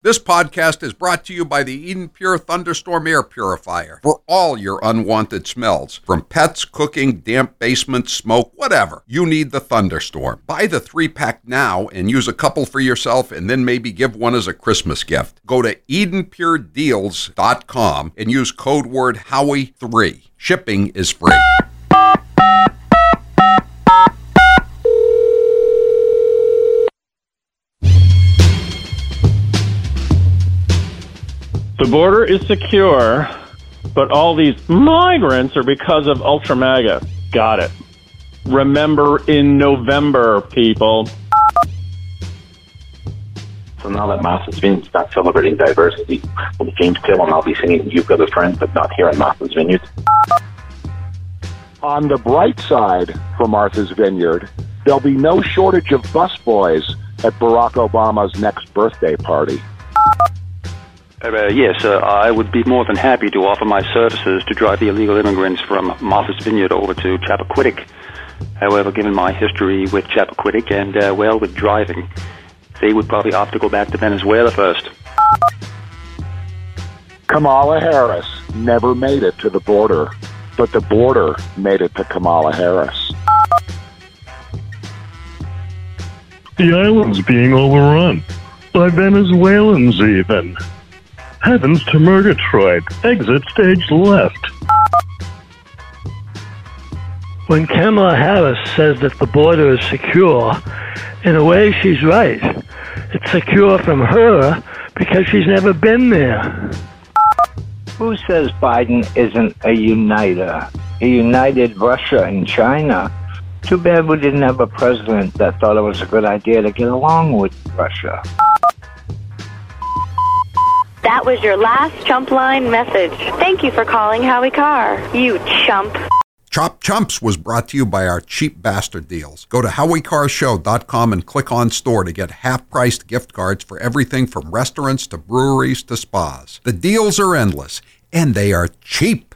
This podcast is brought to you by the Eden Pure Thunderstorm Air Purifier for all your unwanted smells. From pets, cooking, damp basements, smoke, whatever. You need the Thunderstorm. Buy the 3-pack now and use a couple for yourself and then maybe give one as a Christmas gift. Go to EdenPureDeals.com and use code word Howie3. Shipping is free. The border is secure, but all these migrants are because of Ultra MAGA. Got it. Remember in November, people. So now that Martha's Vineyard starts celebrating diversity, well, James Till and I'll be singing You've Got a Friend, but not here in Martha's Vineyard. On the bright side for Martha's Vineyard, there'll be no shortage of busboys at Barack Obama's next birthday party. Yes, I would be more than happy to offer my services to drive the illegal immigrants from Martha's Vineyard over to Chappaquiddick. However, given my history with Chappaquiddick and, with driving, they would probably opt to go back to Venezuela first. Kamala Harris never made it to the border, but the border made it to Kamala Harris. The island's being overrun by Venezuelans even. Heavens to Murgatroyd. Exit stage left. When Kamala Harris says that the border is secure, in a way she's right. It's secure from her because she's never been there. Who says Biden isn't a uniter? He united Russia and China. Too bad we didn't have a president that thought it was a good idea to get along with Russia. That was your last Chump Line message. Thank you for calling Howie Carr, you chump. Chop Chumps was brought to you by our cheap bastard deals. Go to HowieCarrShow.com and click on store to get half-priced gift cards for everything from restaurants to breweries to spas. The deals are endless, and they are cheap.